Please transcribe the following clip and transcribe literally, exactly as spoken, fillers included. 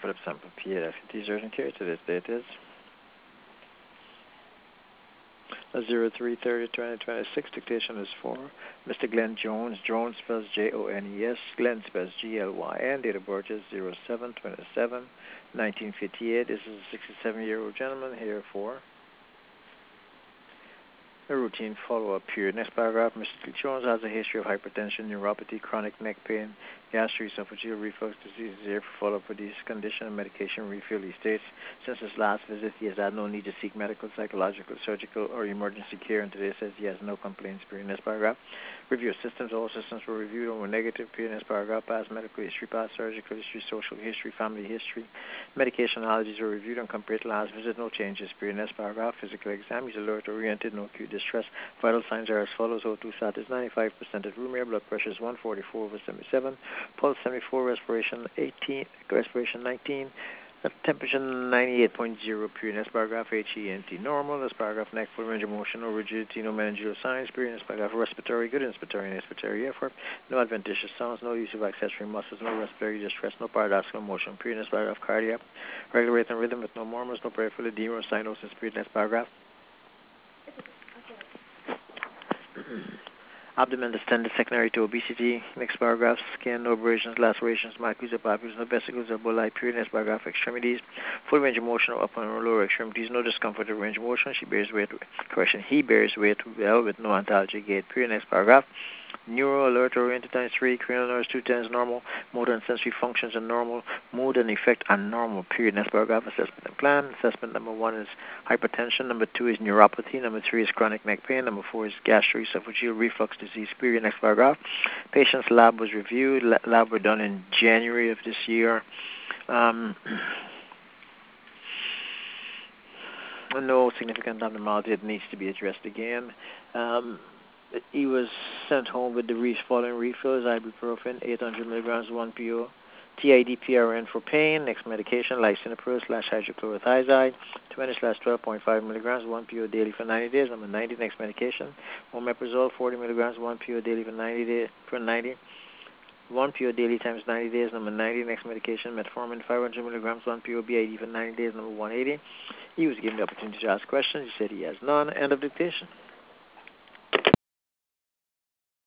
Philip Sample, P A F T urgent care. Today's date is zero three thirty twenty twenty-six. Dictation is for Mister Glenn Jones. Jones spells J O N E S. Glenn spells G L Y N. Date of birth is zero seven twenty-seven nineteen fifty-eight. This is a sixty-seven-year-old gentleman here for a routine follow-up period. Next paragraph, Mister Jones has a history of hypertension, neuropathy, chronic neck pain, gastric esophageal reflux disease. Is here for follow-up for this condition and medication refill. He states, since his last visit, he has had no need to seek medical, psychological, surgical, or emergency care, and today says he has no complaints. Period. Next paragraph, review systems. All systems were reviewed and were negative. Period. Next paragraph, past medical history, past surgical history, social history, family history. Medication allergies were reviewed and compared to last visit. No changes. Period. Next paragraph, physical exam. He's alert oriented, no acute distress. Vital signs are as follows. O two sat is ninety-five percent at room air. Blood pressure is one forty-four over seventy-seven. Pulse seventy-four. Respiration eighteen. Respiration nineteen. Uh, temperature ninety-eight point zero. Period. Next paragraph, H E N T normal. Next paragraph, neck, full range of motion, no rigidity, no meningeal signs. Period. Next paragraph, respiratory, good inspiratory and expiratory effort. No adventitious sounds, no use of accessory muscles, no respiratory distress, no paradoxical motion. Period. Next paragraph, cardiac, regular rate and rhythm with no murmurs, no peripheral edema or cyanosis. Period. Next paragraph. Abdomen distended secondary to obesity. Next paragraph, skin, no abrasions, lacerations, macules or papules, no vesicles or bullae. Period. Next paragraph, extremities, full range of motion or upper and lower extremities, no discomfort or range of motion. She bears weight, correction, he bears weight well with no antalgic gait. Period. Next paragraph, neuro alert oriented times three, cranial nerves two ten is normal, motor and sensory functions are normal, mood and effect are normal. Period. Next paragraph, assessment and plan. Assessment number one is hypertension, number two is neuropathy, number three is chronic neck pain, number four is gastroesophageal reflux disease. Period. Next paragraph, patient's lab was reviewed. Lab were done in January of this year. Um, no significant abnormality that needs to be addressed again. Um, he was sent home with the re- following refills: ibuprofen, eight hundred milligrams, one P O, T I D P R N for pain. Next medication, lisinopril slash hydrochlorothiazide, twenty slash twelve point five milligrams, one P O daily for ninety days. Number ninety, next medication, omeprazole, forty milligrams, one P O daily for ninety days. For ninety, one P O daily times ninety days. Number ninety, next medication, metformin, five hundred milligrams, one P O B I D for ninety days. Number one eighty. He was given the opportunity to ask questions. He said he has none. End of dictation.